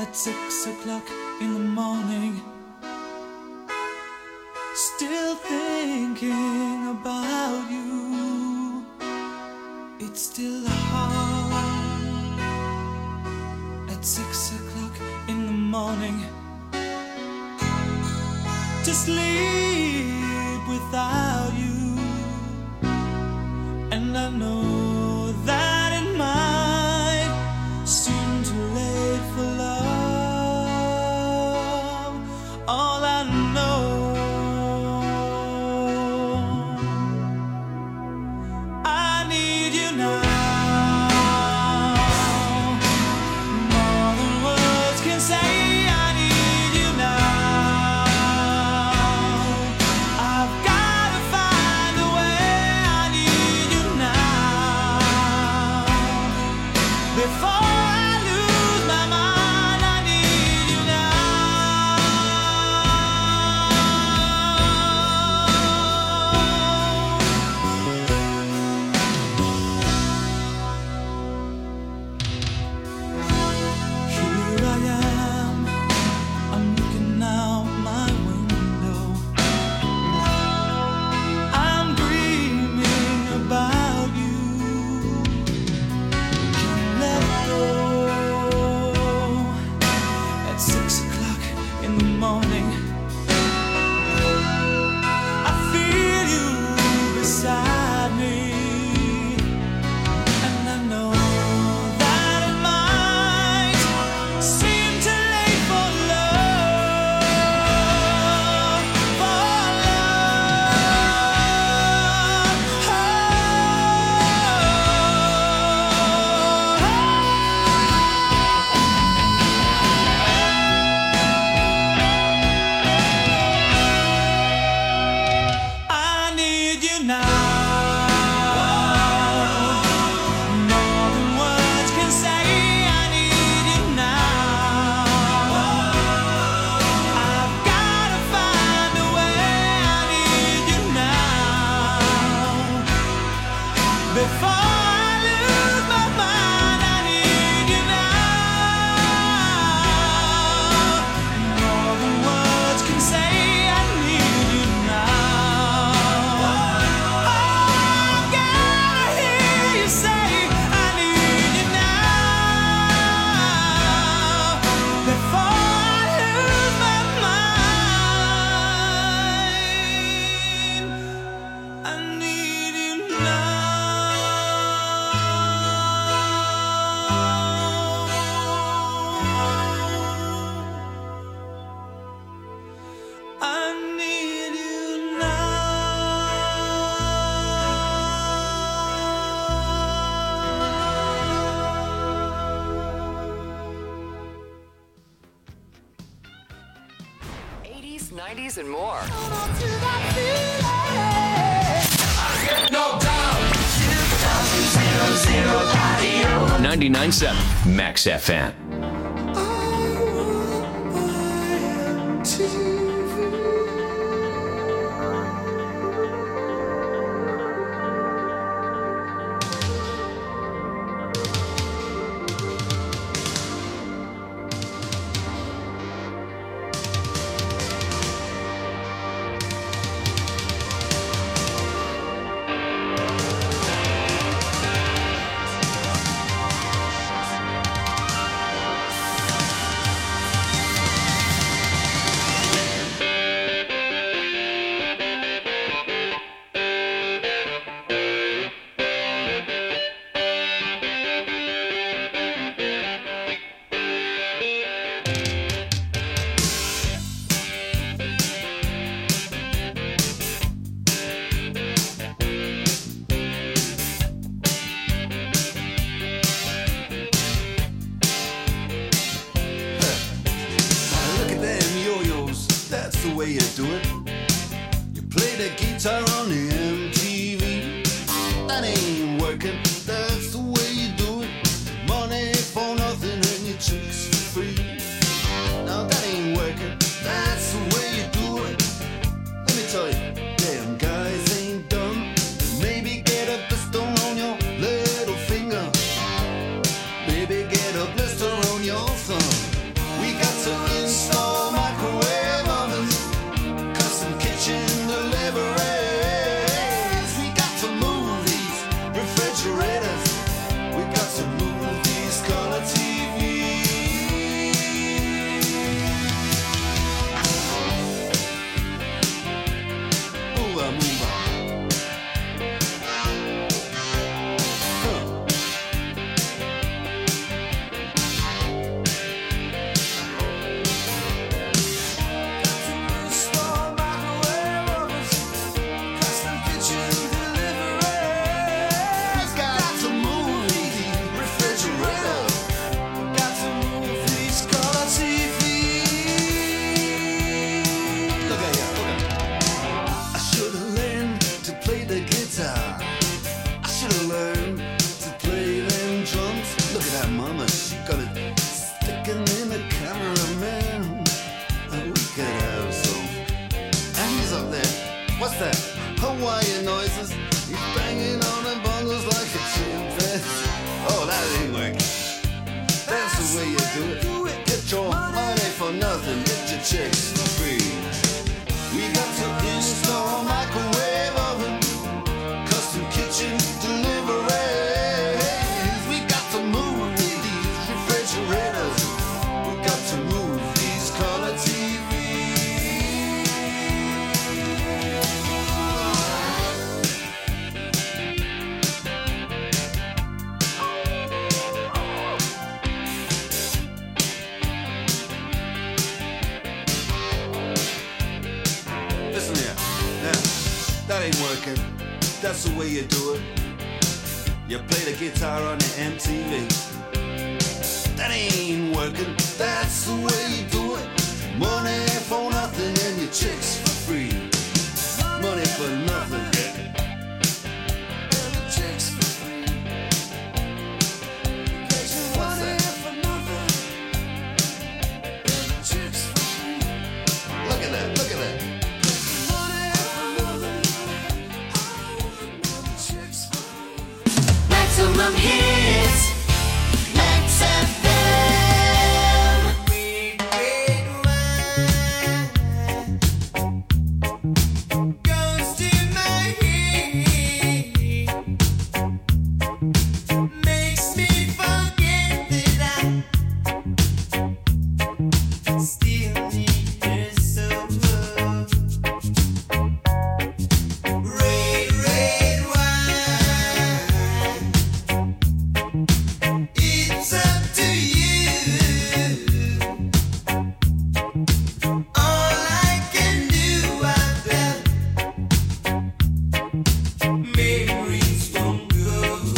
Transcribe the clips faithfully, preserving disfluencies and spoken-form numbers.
at six o'clock in the morning, still thinking about you. It's still hard at six o'clock in the morning to sleep without you, and I know that it might seem too late for love. All I know, I need you now. More than words can say, I need you now. I've gotta find a way, I need you now. Before I lose my mind, I need you Here I am, I'm looking out my window. I'm dreaming about you. Can't let go. At six o'clock in the morning, I feel you beside me, and I know that it might seem too late for love, for I need you now. More than words can say, I need you now. I've gotta find a way, I need you now. Before I lose my mind, I need you now. More than words can say, I need you now. I've gotta hear you say, I need you now. Before I lose my mind, I need you now. I need you eighties, nineties, and more. ninety-nine point seven Max F M. Look at them yo-yos, that's the way you do it. You play the guitar on the M T V. That ain't working, that's the way you do it. Money for nothing and your chicks for free. Now that ain't working, that's the way you do it. Let me tell you, damn guys ain't dumb. Maybe get a blister on your little finger. Baby, get a blister on your thumb. We your chicks for free. We got to install a microwave oven, custom kitchen deliveries. We got to move these refrigerators. We got to move these color T Listen here, now, that ain't working. That's the way you do it. You play the guitar on the M T V. That ain't working. That's the way you do it. Money for nothing and your chicks for free. Money for nothing. And your chicks for free. What's that? And your chicks for free. Look at that, look at that. Maximum hits, Max F M. Goes to my head, makes me forget that I still need her so. Red, red wine. It's up to you. All I can do, I've got memories won't go.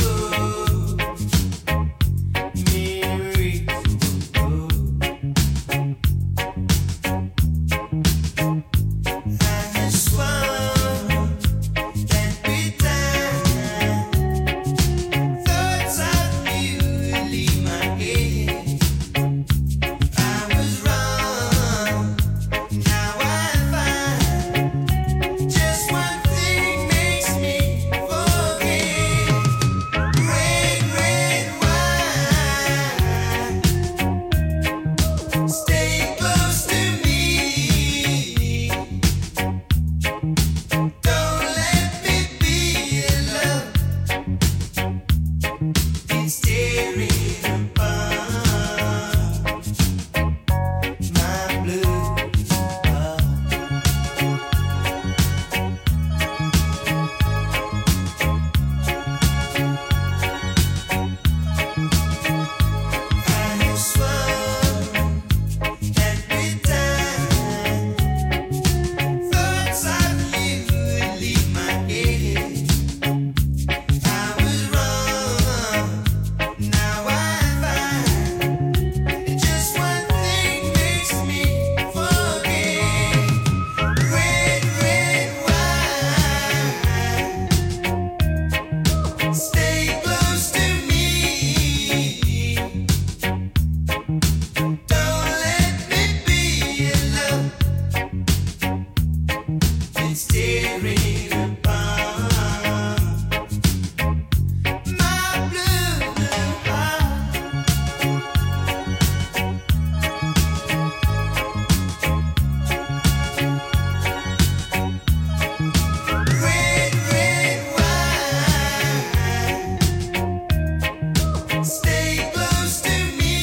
Memories won't go. I swung that bit down. Thoughts of you leave my head. I was wrong, now I find just one thing makes me forget. Red, red wine, stay close to me. Don't let me be alone. It's tearing apart my blue heart. I have swung that bit down. Thoughts of you leave my head. I was wrong, now I find just one thing makes me forget. Red, red wine, stay close to me. Don't let me be alone. It's tearing apart my blue heart. Red, red wine, stay close to me.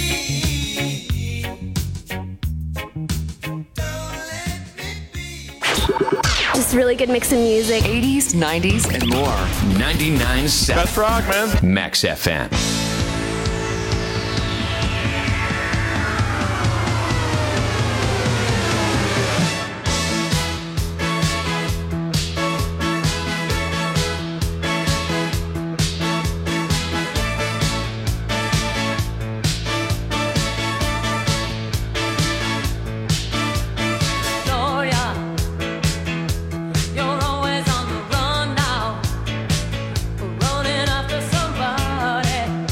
Don't let me be. Just really good mix of music. eighties, nineties, and more. ninety-nine point seven Best rock, man. Max F M. Gloria, you're always on the run now, running after somebody.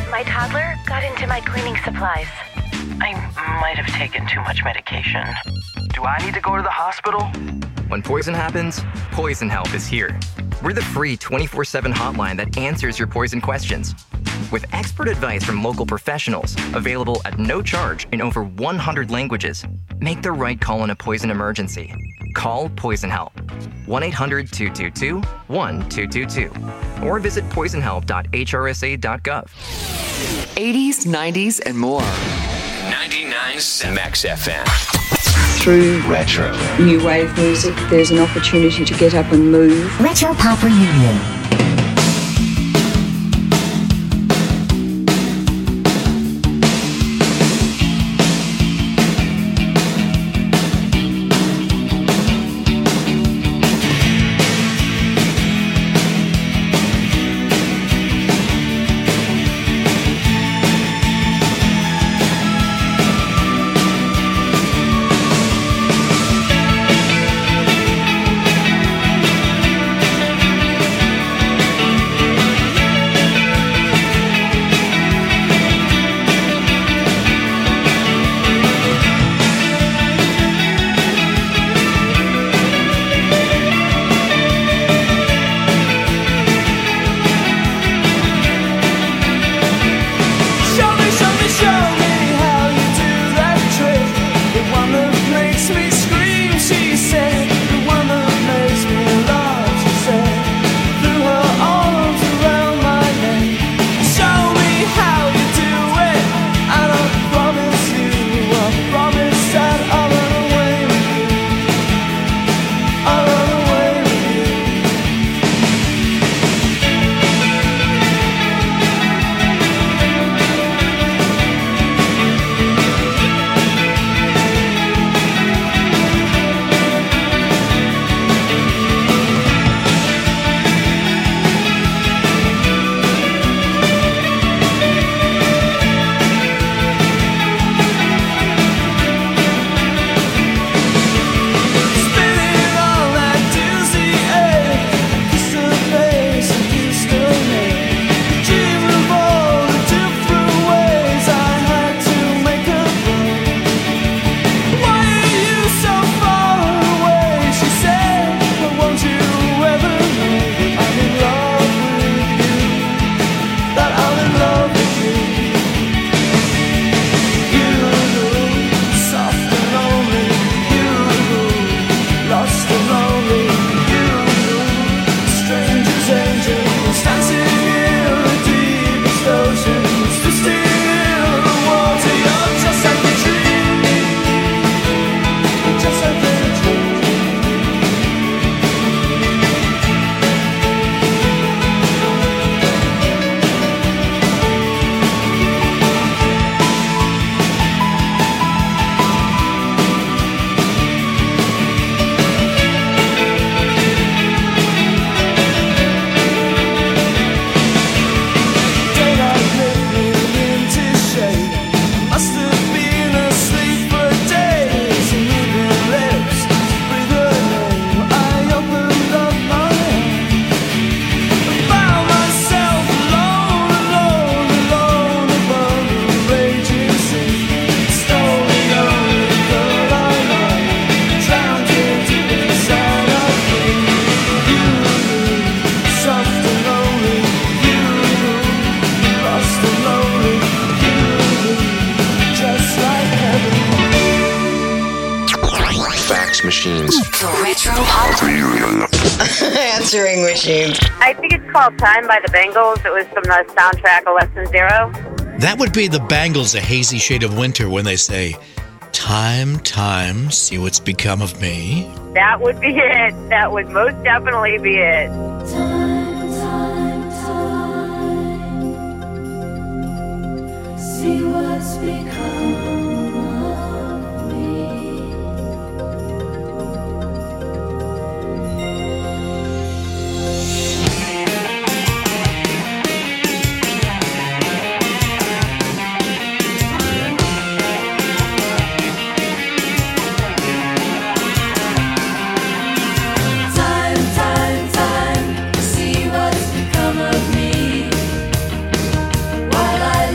My toddler got into my cleaning supplies. I might have taken too much medication. Do I need to go to the hospital? When poison happens, Poison Help is here. We're the free twenty-four seven hotline that answers your poison questions. With expert advice from local professionals, available at no charge in over one hundred languages, make the right call in a poison emergency. Call Poison Help. one eight hundred two two two one two two two. Or visit poison help dot h r s a dot gov. eighties, nineties, and more. ninety-nine point seven Max F M. Through Retro. new wave music, there's an opportunity to get up and move. Retro Pop Reunion. Machines. The Retro Pop Reunion. Answering machines. I think it's called Time by the Bangles. It was from the soundtrack of Lesson Zero. That would be the Bangles, A Hazy Shade of Winter, when they say, "Time, time, see what's become of me." That would be it. That would most definitely be it. Time, time, time. See what's become of me. While I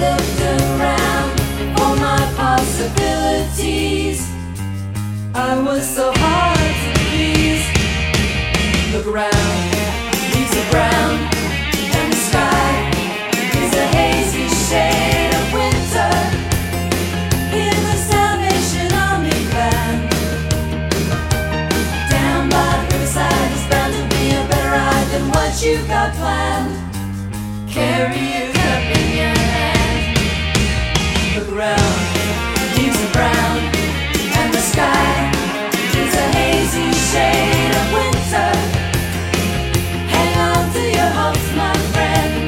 I was so hard to please. Look around, leaves are brown, and the sky is a hazy shade of winter. In the Salvation Army band, down by the riverside is bound to be a better ride than what you got planned. Carry your cup in your hand. Look around, leaves are brown, and the sky is a hazy shade of winter. Hang on to your hopes, my friend.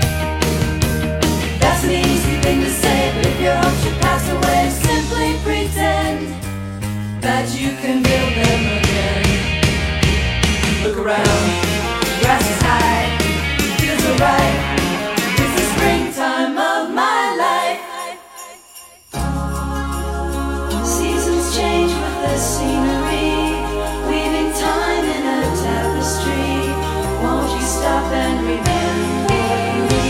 That's an easy thing to say, but if your hopes should pass away, simply pretend that you can build them again. Look around, grass is high, feels alright. It's the springtime of my life. Seasons change with the scenery, weaving time in a tapestry. Won't you stop and remember me?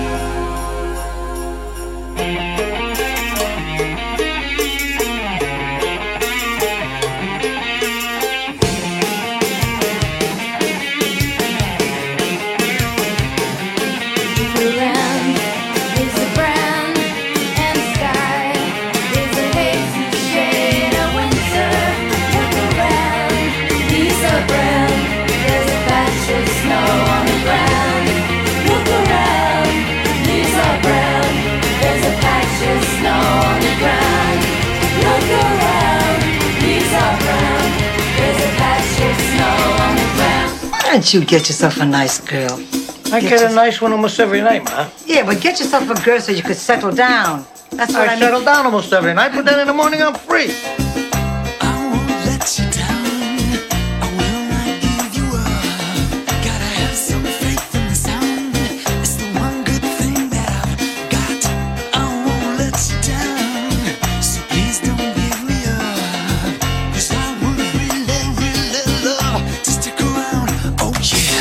Around is a brown, and the sky is a hazy shade of winter. Look around, leaves are brown, there's a patch of snow on the ground. Look around, leaves are brown, there's a patch of snow on the ground. Look around, leaves are brown, there's a patch of snow on the ground. Why don't you get yourself a nice girl? I get, get a nice one almost every night, Ma. Yeah, but get yourself a girl so you could settle down. That's what I, I mean. settle down almost every night, but then in the morning I'm free. I won't let you down. I will not give you up. Gotta have some faith in the sound. It's the one good thing that I've got. I won't let you down. So please don't give me up. 'Cause I would really, really love to stick around. Oh yeah.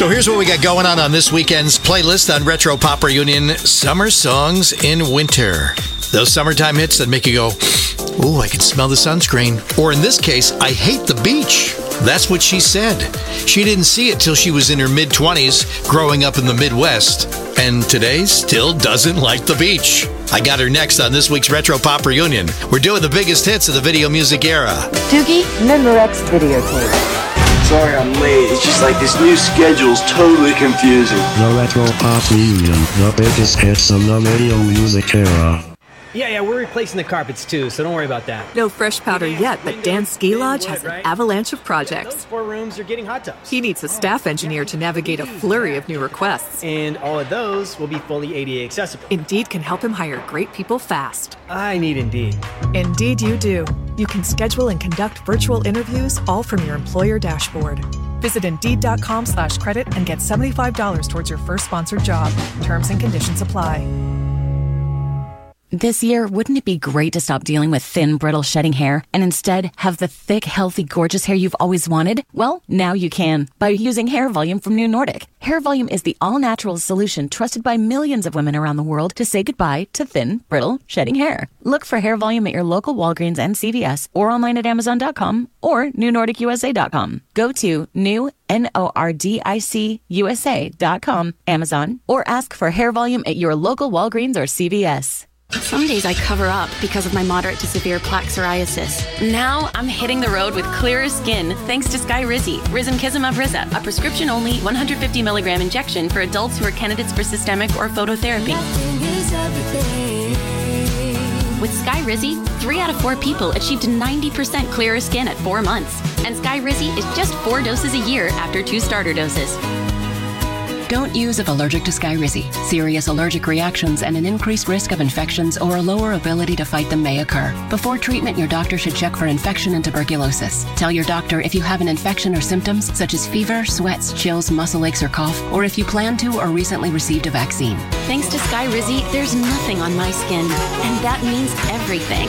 So here's what we got going on on this weekend's playlist on Retro Pop Reunion: Summer Songs in Winter. Those summertime hits that make you go, ooh, I can smell the sunscreen. Or in this case, I hate the beach. That's what she said. She didn't see it till she was in her mid-twenties, growing up in the Midwest. And today still doesn't like the beach. I got her next on this week's Retro Pop Reunion. We're doing the biggest hits of the video music era. Doogie Memorex videotape. Sorry I'm late, it's just like this new schedule's totally confusing. The Retro Pop Reunion, the biggest hits of the video music era. Yeah, yeah, we're replacing the carpets too, so don't worry about that. No fresh powder yet, but Dan's Ski Lodge has an avalanche of projects. Those four rooms are getting hot tubs. He needs a staff engineer to navigate a flurry of new requests. And all of those will be fully A D A accessible. Indeed can help him hire great people fast. I need Indeed. Indeed you do. You can schedule and conduct virtual interviews all from your employer dashboard. Visit Indeed.com slash credit and get seventy-five dollars towards your first sponsored job. Terms and conditions apply. This year, wouldn't it be great to stop dealing with thin, brittle, shedding hair and instead have the thick, healthy, gorgeous hair you've always wanted? Well, now you can by using Hair Volume from New Nordic. Hair Volume is the all-natural solution trusted by millions of women around the world to say goodbye to thin, brittle, shedding hair. Look for Hair Volume at your local Walgreens and C V S or online at Amazon dot com or New Nordic U S A dot com. Go to new N O R D I C U S A dot com, Amazon, or ask for Hair Volume at your local Walgreens or C V S. Some days I cover up because of my moderate to severe plaque psoriasis. Now I'm hitting the road with clearer skin thanks to Skyrizi, Risankizumab Riza, a prescription-only one hundred fifty milligram injection for adults who are candidates for systemic or phototherapy. With Skyrizi, three out of four people achieved ninety percent clearer skin at four months. And Skyrizi is just four doses a year after two starter doses. Don't use if allergic to Skyrizi. Serious allergic reactions and an increased risk of infections or a lower ability to fight them may occur. Before treatment, your doctor should check for infection and tuberculosis. Tell your doctor if you have an infection or symptoms such as fever, sweats, chills, muscle aches, or cough, or if you plan to or recently received a vaccine. Thanks to Skyrizi, there's nothing on my skin, and that means everything.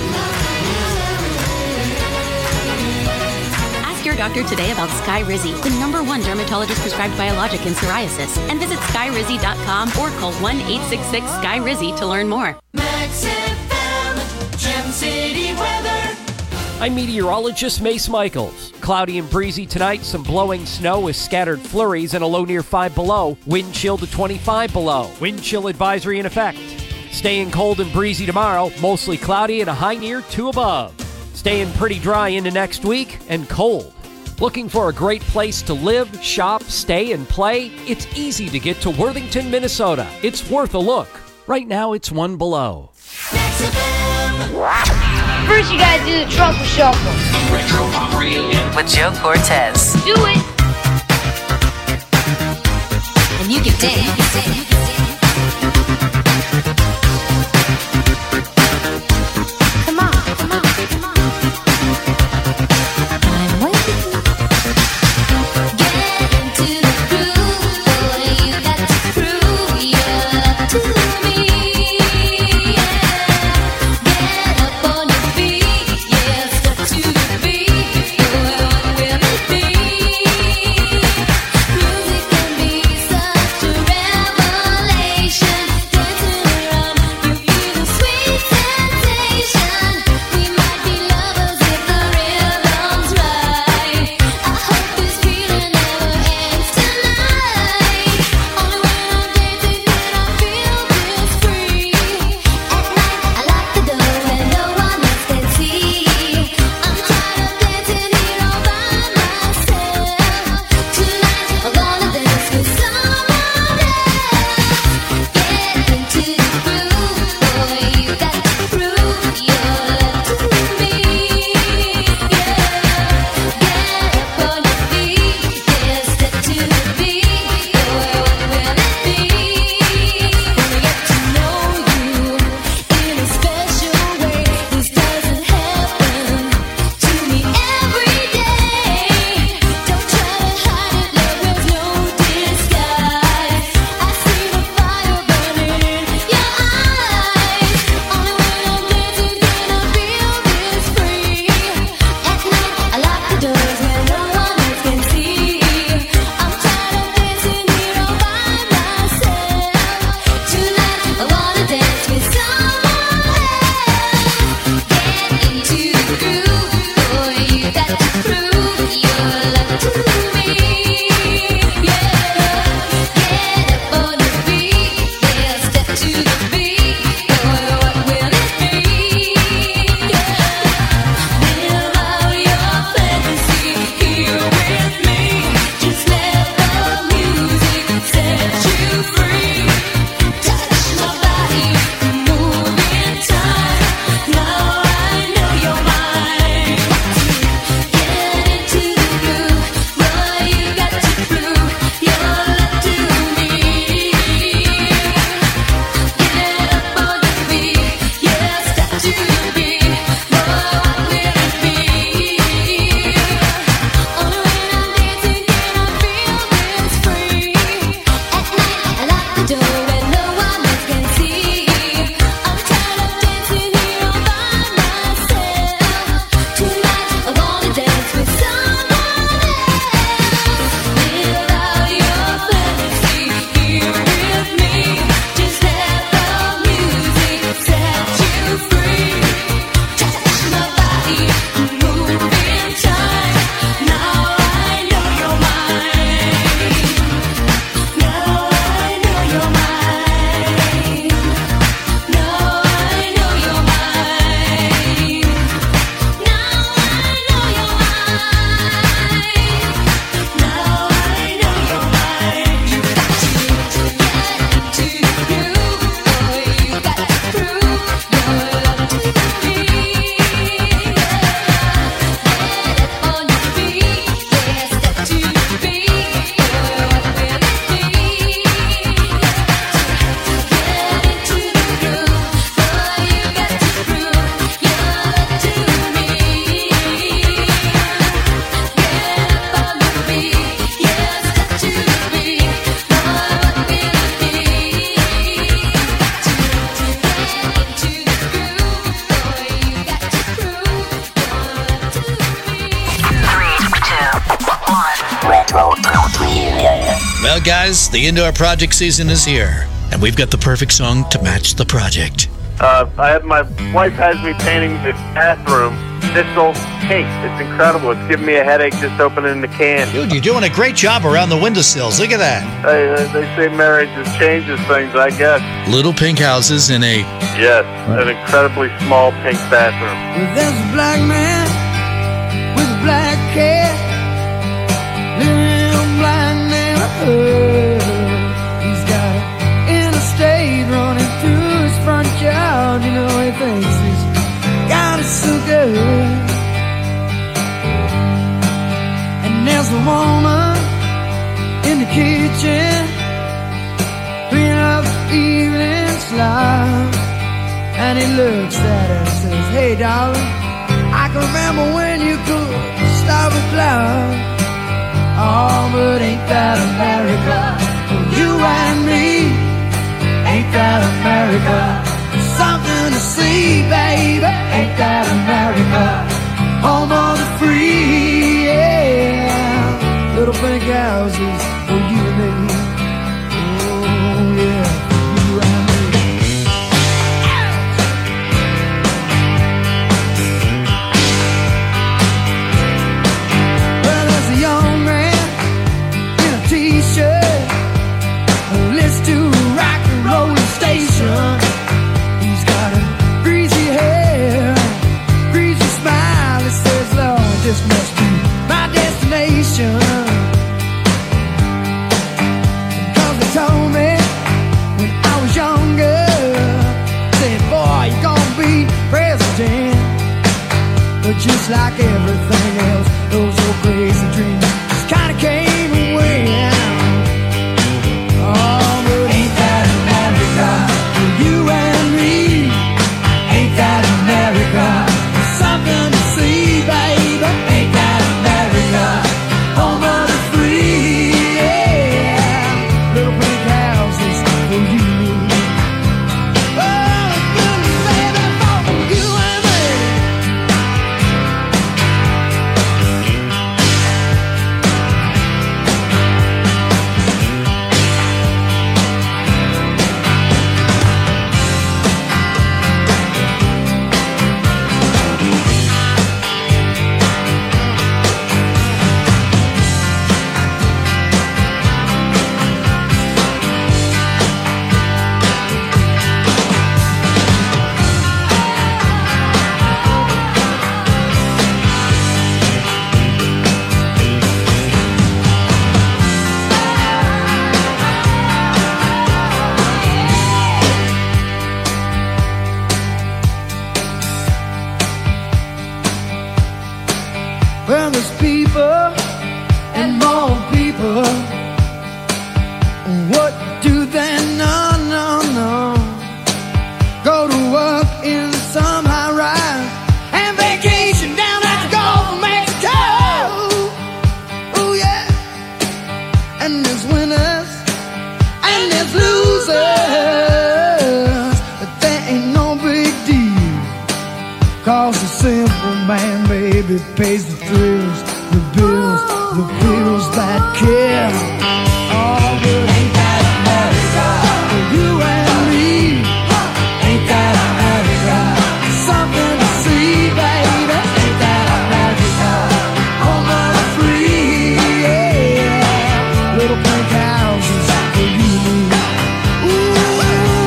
Your doctor today about Skyrizi, the number one dermatologist prescribed biologic in psoriasis, and visit skyrizi dot com or call one eight six six Sky Rizzy to learn more. Max F M, Gem City weather. I'm meteorologist Mace Michaels. Cloudy and breezy tonight, some blowing snow with scattered flurries and a low near five below. Wind chill to twenty-five below. Wind chill advisory in effect. Staying cold and breezy tomorrow, mostly cloudy and a high near two above. Staying pretty dry into next week and cold. Looking for a great place to live, shop, stay, and play? It's easy to get to Worthington, Minnesota. It's worth a look. Right now, it's one below. Max F M. First, you gotta do the truffle shuffle. Retro Pop Reunion with Joe Cortez. Do it. And you can dance. Come on, come on, come on. I'm waiting. Get into the groove, boy, you got to prove your love to me. Yeah. Get up on your feet, yeah, step to the beat, boy, what will it be? Music can be such a revolution. Retro Pop Reunion. Well, guys, the indoor project season is here, and we've got the perfect song to match the project. Uh, I have my wife has me painting the bathroom. Thistle cake. It's incredible. It's giving me a headache just opening the can. Dude, you're doing a great job around the windowsills. Look at that. They, they say marriage just changes things, I guess. Little pink houses in a... Yes, an incredibly small pink bathroom. Well, there's a black man with a black cat living in a black neighborhood. He's got an interstate running through his front yard. You know, he thinks he's got it so good. And there's a woman in the kitchen cleaning up the evening slop. And he looks at her and says, hey darling, I can remember when you could stop a cloud. Oh, but ain't that America? For you and me, ain't that America? Something to see, baby, ain't that America? Home of the free, yeah. Little pink houses for you and me. Oh, yeah, you and me. Well, there's a young man in a t-shirt who listens to a rock and roll station. This must be my destination. Cause they told me when I was younger, said, boy, you're gonna be president. But just like everything else, those old crazy dreams just kinda came and went. Oh, but ain't that America? For you and me, ain't that America? Something to see, baby. Ain't that America? Home of the free, yeah. Little pink houses for you. Oh, good baby, for you and well, there's people and more people. What do they know? No, no. Go to work in some high rise and vacation down at the Gulf of Mexico. Oh yeah. And there's winners and there's losers, but that ain't no big deal. Cause the simple man, baby, pays the thrills, the bills, the bills that kill. Oh, but ain't that America? For you and me, ain't that America? Something to see, baby, ain't that America? Home of the free, yeah. Little pink houses for you and me. Ooh.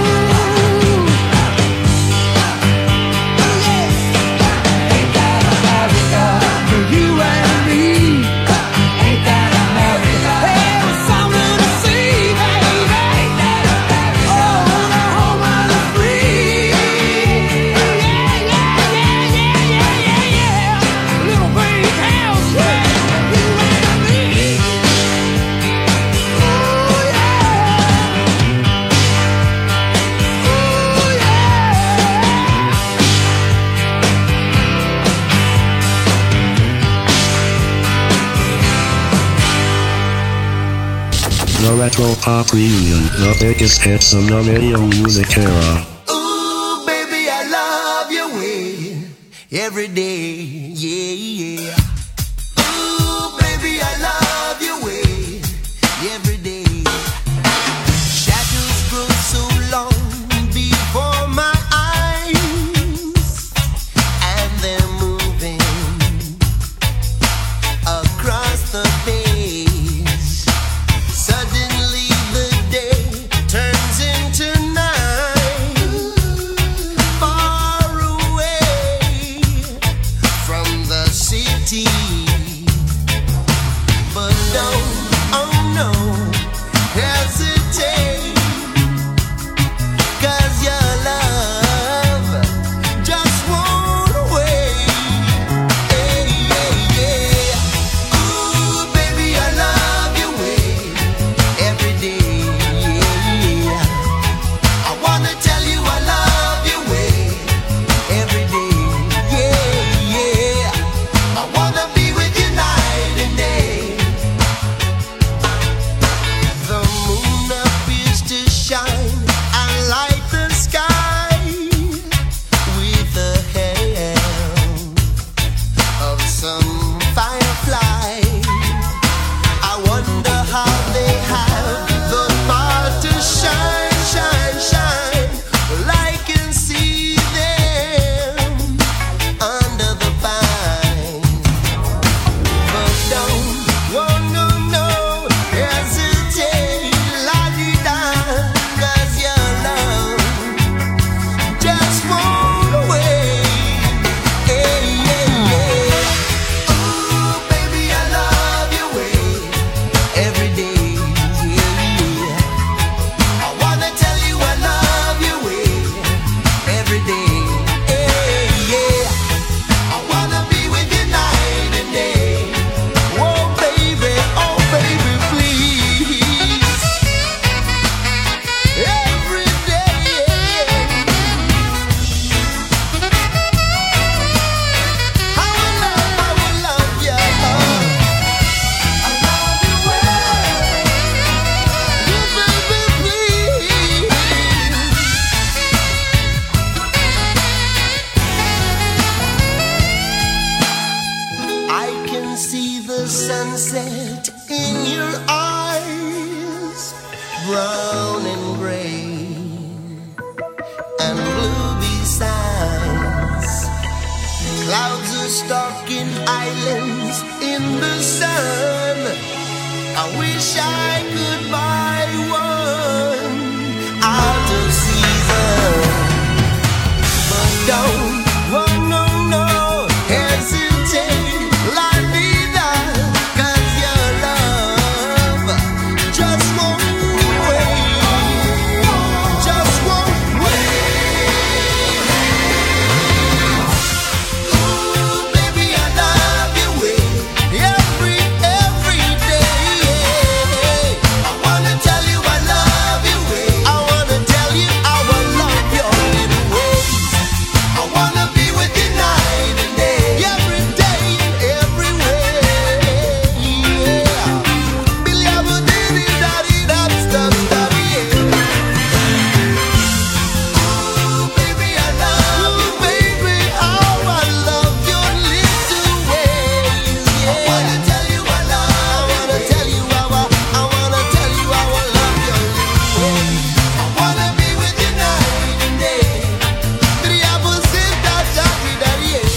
The Retro Pop Reunion, the biggest hits in the radio music era. Ooh, baby, I love your way every day, yeah, yeah. Ooh, baby, I love your the days. Suddenly the day turns into night. Far away from the city. But don't, oh no, hesitate. 'Cause your love just won't wait. Hey, yeah, yeah. Ooh, baby, I love your way every day. Yeah. I wanna tell you I love your way every day. Yeah, yeah. I wanna be with you night and day. The moon appears to shine and light the sky with the help of some firefly. I wonder how they have the power to shine, shine, shine. Well, I can see them under the pine. But don't, oh no, no, hesitate, la-di-da, 'cause your love just won't wait. Hey, yeah, yeah. Ooh, baby, I love your way every day. Yeah, yeah. I wanna tell you I love your way every day. Hey, yeah. I wanna be with you night and day. Oh, baby, oh, baby, please. Every day. I will love, I will love you. I love you well. You, baby, please. I can see the sunset in your eyes, brown and gray and blue besides. Clouds are stalking islands in the sun. I wish I could buy one out of season. But don't, oh no, no, hesitate, la-di-da, 'cause your love just won't wait, just won't wait. Ooh, baby, I love your way every, every day. I wanna tell you I love your way. I wanna tell you I will love your little ways. I wanna be with you night and day, every day and every way. Yeah. Billy, I will diddy daddy that stuff, daddy, yeah. Ooh, baby, I love you, baby. How I love your little ways. Yeah. I wanna tell you I love. I wanna tell you how I. I wanna tell you how I love your little ways. I wanna be with you night and day. Billy, I will sit that daddy, daddy, yeah.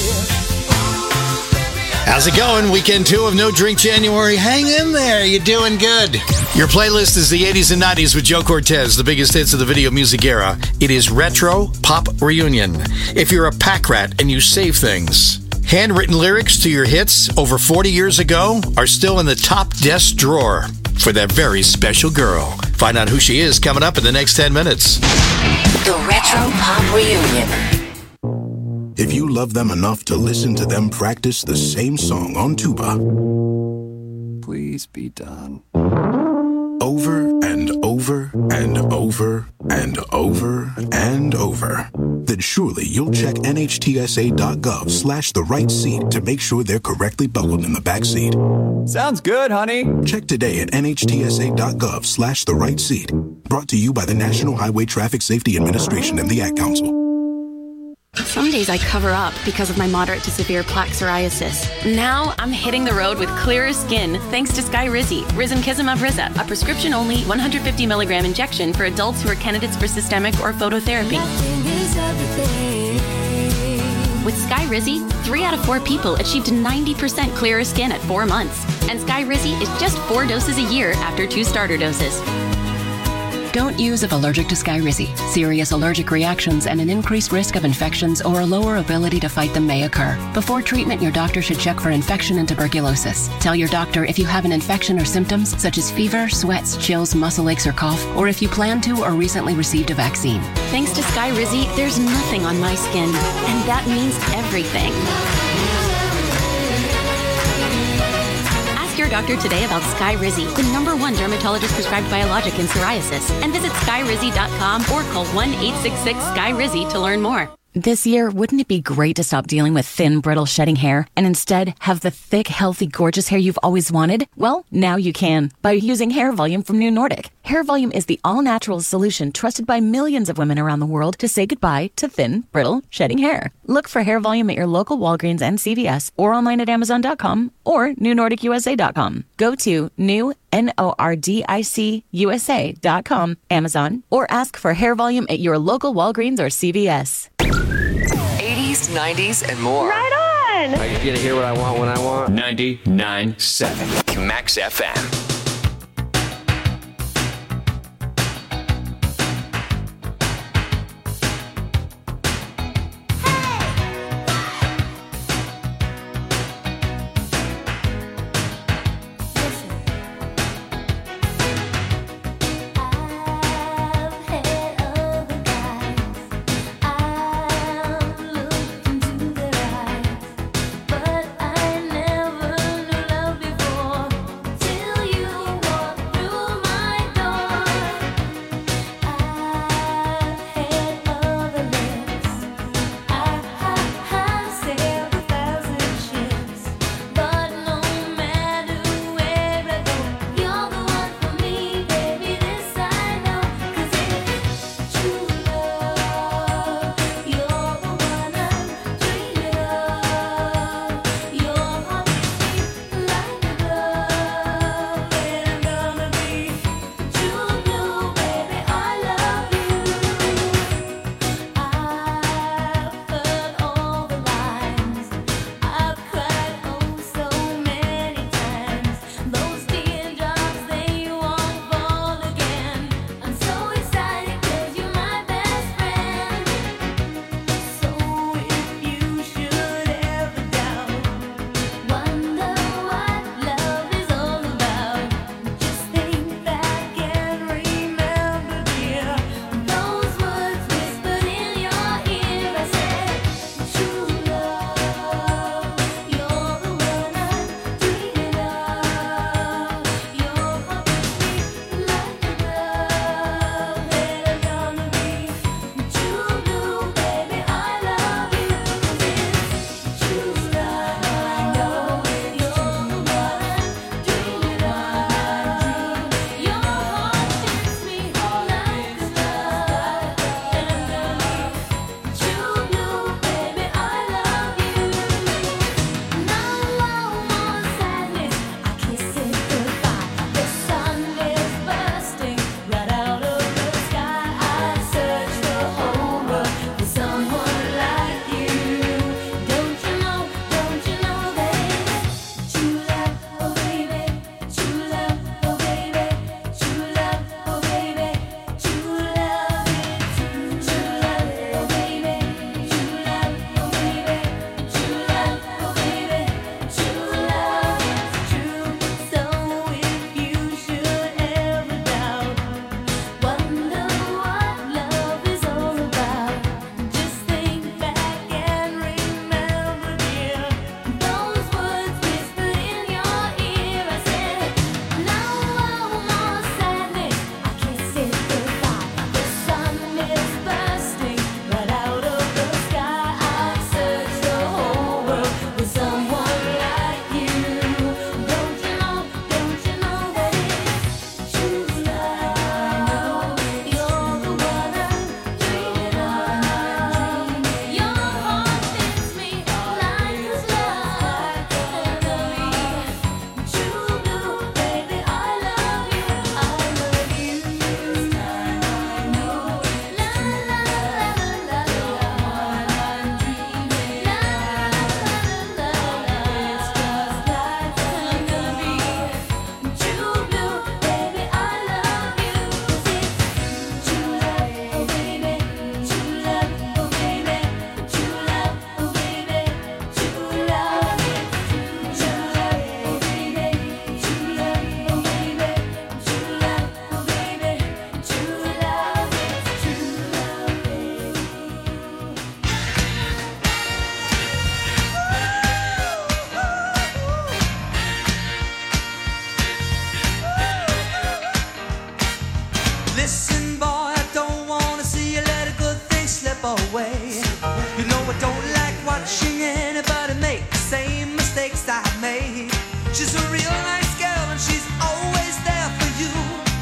How's it going? Weekend two of No Drink January. Hang in there. You're doing good. Your playlist is the eighties and nineties with Joe Cortez, the biggest hits of the video music era. It is Retro Pop Reunion. If you're a pack rat and you save things, handwritten lyrics to your hits over forty years ago are still in the top desk drawer for that very special girl. Find out who she is coming up in the next ten minutes. The Retro Pop Reunion. If you love them enough to listen to them practice the same song on tuba, Please be done. over and over and over and over and over, then surely you'll check N H T S A dot gov slash the right seat to make sure they're correctly buckled in the back seat. Sounds good, honey. Check today at N H T S A dot gov slash the right seat. Brought to you by the National Highway Traffic Safety Administration and the Ad Council. Some days I cover up because of my moderate to severe plaque psoriasis. Now I'm hitting the road with clearer skin thanks to Sky Rizzy, Risankizumab Rizza, a prescription-only one hundred fifty milligram injection for adults who are candidates for systemic or phototherapy. With Sky Rizzy, three out of four people achieved ninety percent clearer skin at four months. And Sky Rizzy is just four doses a year after two starter doses. Don't use if allergic to Skyrizi. Serious allergic reactions and an increased risk of infections or a lower ability to fight them may occur. Before treatment, your doctor should check for infection and tuberculosis. Tell your doctor if you have an infection or symptoms such as fever, sweats, chills, muscle aches, or cough, or if you plan to or recently received a vaccine. Thanks to Sky Rizzy, there's nothing on my skin, and that means everything. Ask your doctor today about Sky Rizzy, the number one dermatologist prescribed biologic in psoriasis, and visit sky rizzy dot com or call one eight six six Sky Rizzy to learn more. This year, wouldn't it be great to stop dealing with thin, brittle, shedding hair and instead have the thick, healthy, gorgeous hair you've always wanted? Well, now you can by using Hair Volume from New Nordic. Hair Volume is the all-natural solution trusted by millions of women around the world to say goodbye to thin, brittle, shedding hair. Look for Hair Volume at your local Walgreens and C V S or online at amazon dot com or new nordic u s a dot com. Go to new N O R D I C U S A dot com, Amazon, or ask for Hair Volume at your local Walgreens or C V S. eighties, nineties, and more. Right on! Are you going to hear what I want when I want? ninety-nine point seven Max F M. But I never knew love before till you She's a real nice girl and she's always there for you.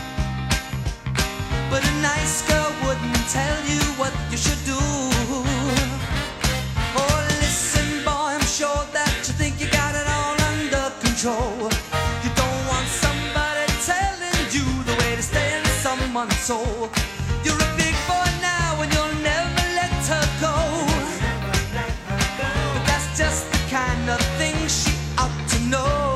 But a nice girl wouldn't tell you what you should do. Oh, listen, boy, I'm sure that you think you got it all under control. You don't want somebody telling you the way to stay in someone's soul. You're a big boy now and you'll never let her go. But that's just the kind of thing she ought to know.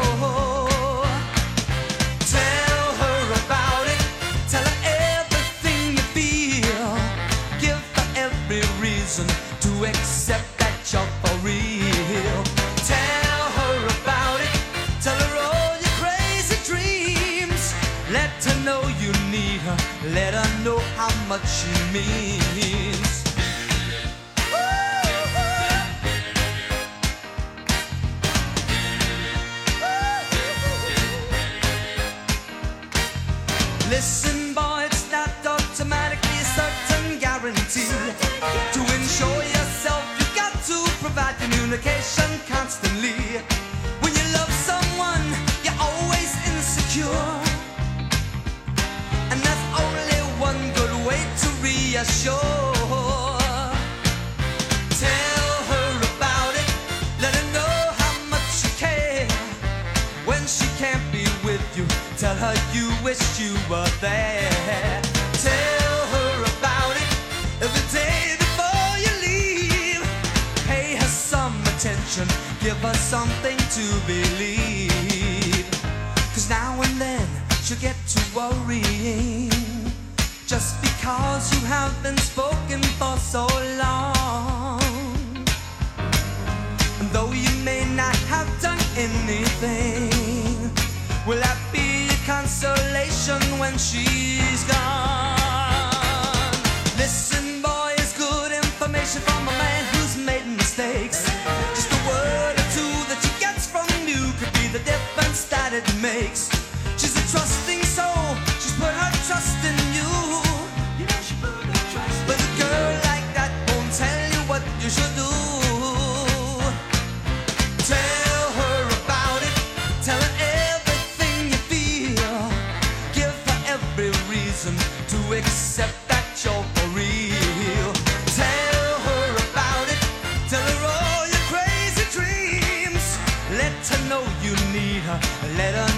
Tell her about it. Tell her everything you feel. Give her every reason to accept that you're for real. Tell her about it. Tell her all your crazy dreams. Let her know you need her. Let her know how much she means. Listen, boy, it's not automatically a certain guarantee. To ensure yourself, you got to provide communication constantly. When you love someone, you're always insecure. And that's only one good way to reassure. Tell her about it. Let her know how much you care. When she can't be with you, tell her you wish you were there. Tell her about it every day before you leave. Pay her some attention, give her something to believe. Cause now and then she'll get to worrying, just because you have been spoken for so long. And though you may not have done anything, will that be a consolation when she's gone? Listen, boy, it's good information from a man who's made mistakes. Just a word or two that she gets from you could be the difference that it makes. She's a trusting soul, she's put her trust in you. You know she put her trust in you. But a girl like that won't tell you what you should do. Tell her about it, tell her everything you feel. Give her every reason to accept that you're for real. Tell her about it, tell her all your crazy dreams. Let her know you need her, let her